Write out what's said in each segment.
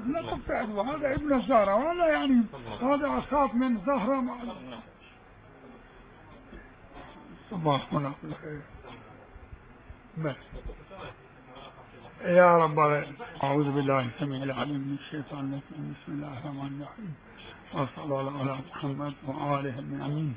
لا تبتعد، وهذا ابن الزهرة، ولا يعني هذا أخاف من زهرة. صباح الله بالخير. بس يا رب. أعوذ بالله السميع العليم من الشيطان الرجيم. بسم الله الرحمن الرحيم، وصلى الله على محمد وآله أجمعين.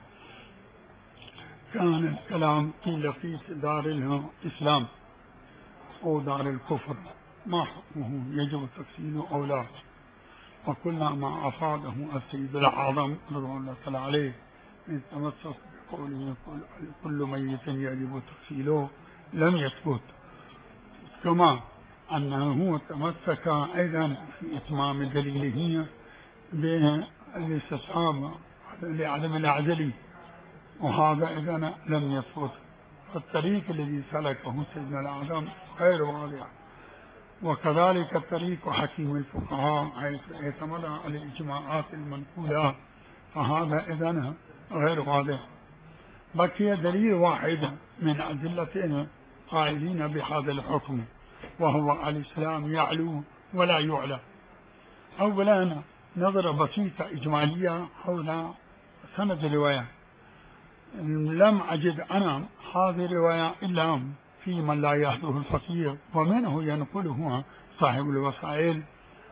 كان الكلام قيل في دار الإسلام أو دار الكفر ما حكمه، يجب تفصيله أو لا. وكل ما أفاده السيد الأعظم رضوان الله تعالى عليه من تمسك بقوله كل ميت يجب تفصيله لم يثبت، كما أنه تمسك أيضا في إتمام دليله بالاستصحاب لعدم العزل، وهذا إذن لم يثبت. فالطريق الذي سلكه سيدنا الأعظم غير واضح، وكذلك طريق حكيم الفقهاء حيث اعتمد على الإجماعات المنقولة، فهذا إذن غير واضح. بقي دليل واحد من أدلة قائلين بهذا الحكم، وهو الإسلام يعلو ولا يعلى. أولا نظرة بسيطة إجمالية حول سند الرواية. لم أجد أنا هذه الرواية إلا في من لا يحضره الفقيه، ومنه ينقله صاحب الوسائل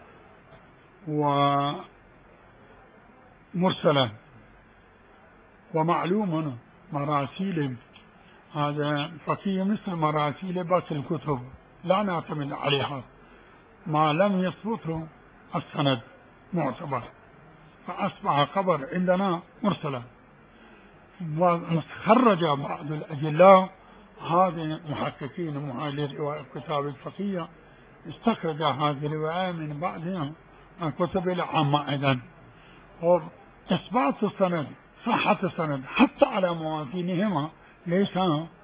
ومرسلا، ومعلوم مراسيل هذا فقيه مثل مراسيل باقي الكتب لا نعتمد عليها، ما لم يثبت السند معتبر، فأصبح خبر عندنا مرسلا. وخرج بعض الأجلاء هذه محققين لرواية الكتاب الفقهية استخرج هذه الرواية من بعض الكتب العامة أيضا. وإثبات السند صحة السند حتى على موازينهما ليس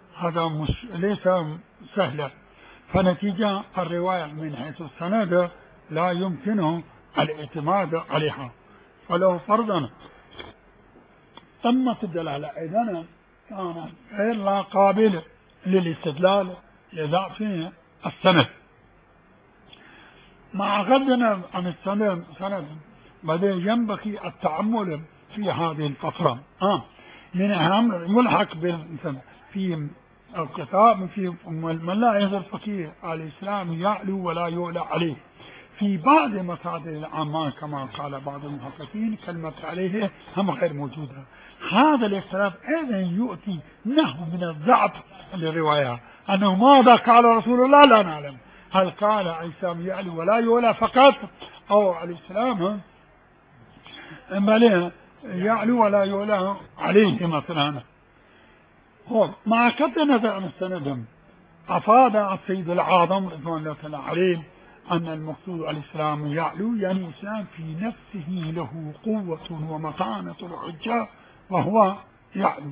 سهلا، فنتيجة الرواية من حيث السند لا يمكن الاعتماد عليها. فلو فرضا تمت الدلالة أيضا كان غير لا قابل للاستدلال لضعف السند. مع غضنا عن السند بدأ ينبغي التأمل في هذه الفترة من أهم ملحق في الكتاب في من لا يزال فقيه الإسلام يعلو ولا يعلى عليه. في بعض مصادر العامة كما قال بعض المحققين كلمة عليه هم غير موجودة. هذا الاختلاف أيضا يؤتي نحو من الضعف للرواية، أنه ماذا قال رسول الله لا نعلم، هل قال الإسلام يعلو ولا يعلى فقط، أو الإسلام يعلو ولا يعلى عليه مثلا. مع قطع النظر عن السند أفاد السيد الأعظم رضوان الله تعالى عليه أن المقصود الإسلام يعلو، يعني الإسلام في نفسه له قوة ومتانة الحجة وهو يعلو.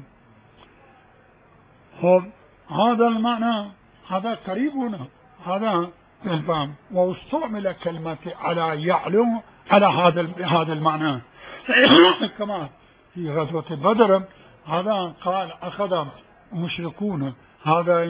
هذا المعنى هذا قريب هذا الفهم، واستعمل كلمة على يعلو على هذا المعنى كما في غزوة بدر. هذا قال أخذ مشركون هذا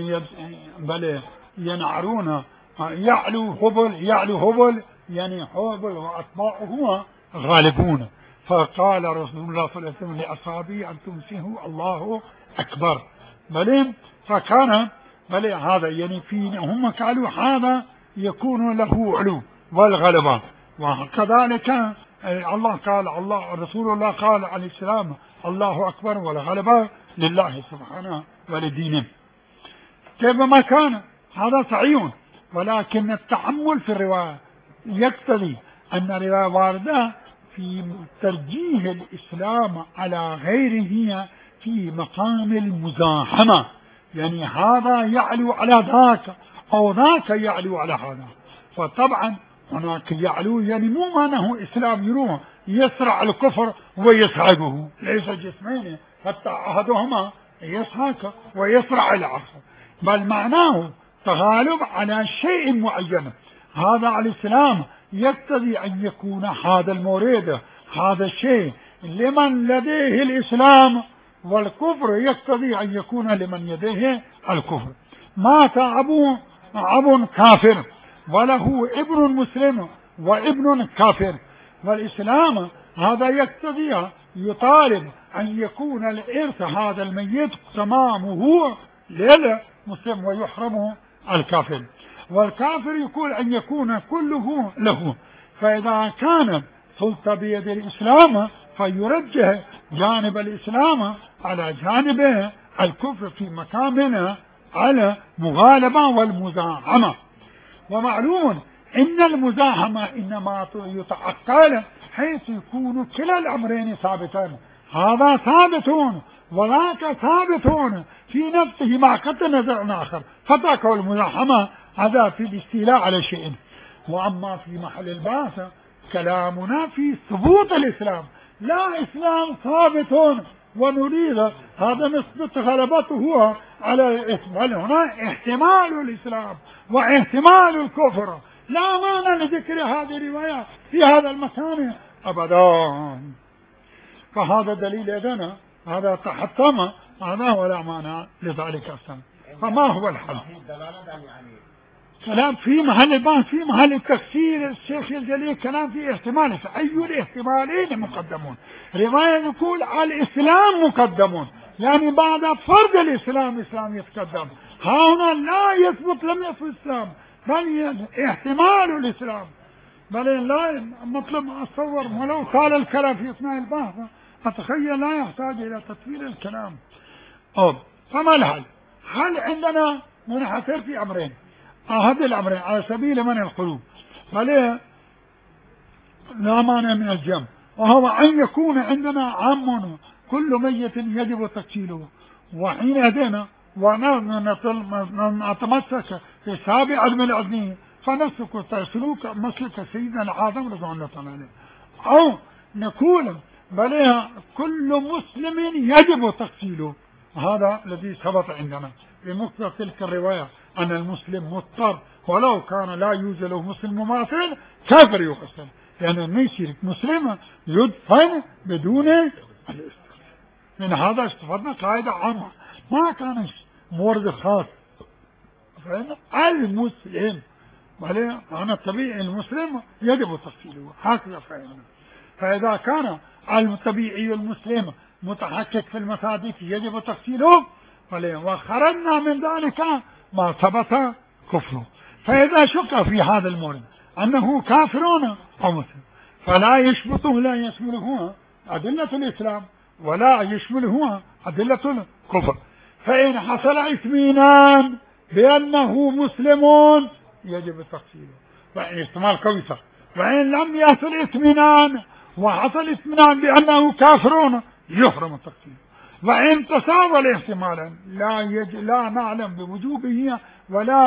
ينعرون يعلو هبل يعني هبل وأتباعه غالبون، فقال رسول الله صلى الله عليه وسلم لأصحابه أن تمسيه الله أكبر. فكان هذا يعني في هم قالوا هذا يكون له علو والغلبة، وكذلك الله قال رسول الله قال عليه السلام الله أكبر والغلبة لله سبحانه ولدينه. كيف ما كان هذا صحيح، ولكن التحمل في الرواية يقتضي أن الرواية واردة في ترجيح الإسلام على غيره في مقام المزاحمة، يعني هذا يعلو على ذاك أو ذاك يعلو على هذا. فطبعا هناك يعلو يعني مو معناه إسلام يروح يسرع الكفر ويسحقه، ليس جسمين حتى أحدهما يسحق ويسرع الآخر، بل معناه تغالب على شيء معين. هذا الإسلام يقتضي أن يكون هذا المورد هذا الشيء لمن لديه الإسلام، والكفر يقتضي أن يكون لمن يديه الكفر. مات أب كافر وله ابن مسلم وابن كافر. والإسلام هذا يقتضي يطالب أن يكون الإرث هذا الميت تمامه للمسلم ويحرم الكافر، والكافر يقول أن يكون كله له. فإذا كان سلطة بيد الإسلام فيرجح جانب الإسلام على جانب الكفر في مكامنه على مغالبة والمزاحمة. ومعلوم إن المزاحمة إنما يتعقل حيث يكون كلا الأمرين ثابتان، هذا ثابت وذاك ثابت في نفسه مع قطع نظر آخر، فذاك المزاحمة هذا في الاستيلاء على شيء. وأما في محل البحث كلامنا في ثبوت الإسلام، لا إسلام ثابت ونريد هذا نثبت غلبته على الإثم، بل هنا احتمال الإسلام واحتمال الكفر، لا معنى لذكر هذه الرواية في هذا المكان أبدا. فهذا دليل إذن هذا تحتم هذا ولا معنى لذلك أصلا. فما هو الحل؟ كلام في محل البحث في محل التفسير الشيخ الجليل كلام في احتمال، أي الاحتمالين مقدمون. رواية يقول الإسلام مقدمون، يعني بعد فرض الإسلام يتقدم. هنا لا يثبت لم يثبت الإسلام بل احتمال الإسلام، بل لا مطلب أتصور ولو طال الكلام في أثناء البحث أتخيل لا يحتاج إلى تطويل الكلام. فما الحل؟ هل عندنا منحصر في أمرين، هذه الأمرين على سبيل منع القلوب، بل لا مانع من الجمع، وهو أن يكون عندنا عام كل ميت يجب تقتيله، وحين هدينا ونتمسك في سابع علم العدنين فنسلك سلوك مسلك سيدنا العظم رضوان الله تعالى عليه، أو نقول بل كل مسلم يجب تقتيله. هذا الذي ثبت عندنا بمقتضى تلك الرواية أن المسلم مضطر ولو كان لا يوجد له مسلم مماثل كافر يقتل، يعني ما يصير مسلم يدفن بدون الاستغفار. من هذا استفدنا قاعدة عامة ما كان مورد خاص، فإن المسلم بل أنا الطبيعي المسلم يجب تقتيله هكذا فهمنا. فإذا كان الطبيعي المسلم متحقق في المصادق يجب تقتيله، وخرجنا من ذلك ما ثبت كفره. فإذا شك في هذا المورد أنه كافر أو مسلم فلا يشبطه لا يشمله أدلة الإسلام ولا يشمله أدلة الكفر. فإن حصل اطمئنان بأنه مسلم يجب تقتيله، وإن احتمال كويسة. وإن لم يحصل اطمئنان وحصل اطمئنان بأنه كافر يحرم التقتيل. وإن تساوى احتمالا لا نعلم بوجوبه ولا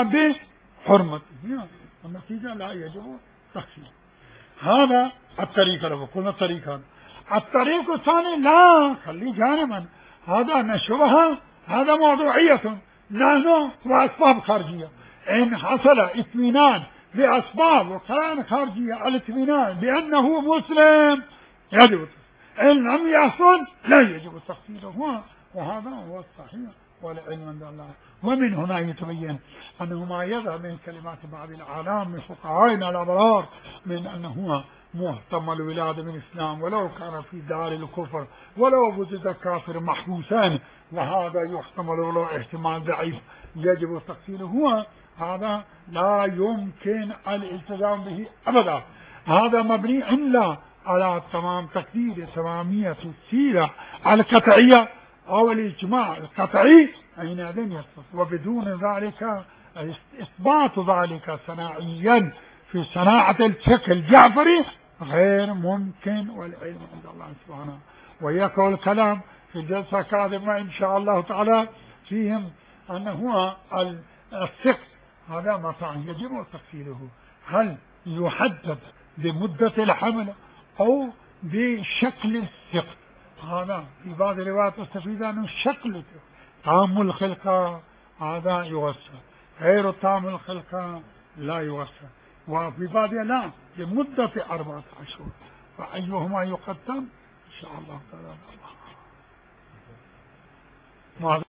بحرمته، النتيجة لا يجب تقتيله. هذا الطريق لو قلنا الطريق الطريق الثاني لا خلي جانبا، هذا نشبه هذا موضوعية نحن وأسباب خارجية. إن حصل اطمئنان بأسباب وقرائن خارجية الاطمئنان بأنه مسلم يجب، إن لم يحصل لا يجب تقتيله، وهذا هو الصحيح والعلم عند الله. ومن هنا يتبين أنه ما يظهر من كلمات بعض العالم من فقهائنا الأبرار من أنه محتمل ولادة من الإسلام ولو كان في دار الكفر ولو وجد كافر محبوسان، وهذا يحتمل ولو احتمال ضعيف يجب تقتيله. هذا لا يمكن الالتزام به أبدا. هذا مبني إلا على تمام تقدير تمامية السيرة القطعية أو الإجماع القطعي حينئذ يصح، وبدون ذلك إثبات ذلك صناعيا في صناعة الفقه الجعفري غير ممكن، والعلم عند الله سبحانه. ويقول الكلام في الجلسة القادمة إن شاء الله تعالى فيهم أنه الثقة هذا متى يجب تفصيله، هل يحدد بمدة الحمل أو بشكل الثقة؟ هذا في بعض الروايات تستفيد أنه شكل تام الخلقة هذا يوسع، غير تام الخلقة لا يوسع، وفي بعضها لا لمدة 4 أشهر، فأيهما يقدم إن شاء الله تعالى.